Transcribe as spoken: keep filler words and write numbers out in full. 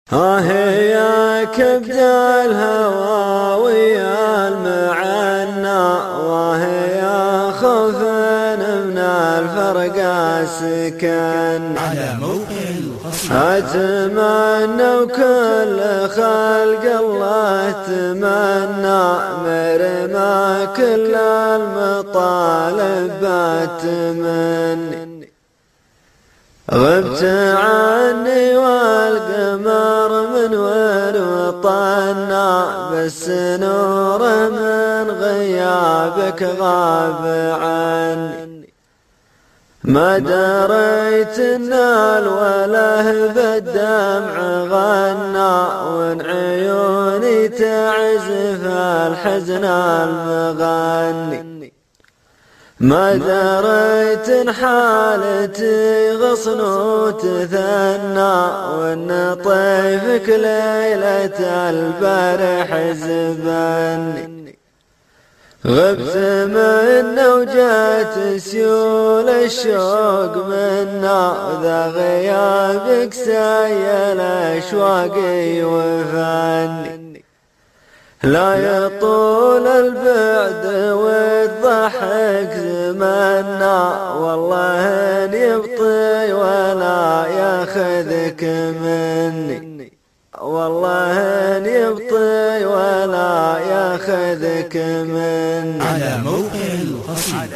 ها هي كبد الهوى ويا المعنى، وهي خوفا من الفرق سكن. على موقع القصيدة أتمنى وكل خلق الله تمنى، مرمى كل المطالب باتمنى. غبت عني والقمر من وين وطنا، بس نوره من غيابك غاب عني. ما دريت ان الوله بالدمع غنى، وان عيوني تعزف الحزن المغني. ما دريت ان حالتي غصن وتثنى، وان طيفك ليلة البارح زبني. غبت منا وجات سيول الشوق منا، وذا غيابك سيل اشواقي وفني. لا يطول البعد والضحك زمنا، والله ان يبطي ولا ياخذك مني. والله ان يبطي ولا ياخذك مني. على موقع القصيدة.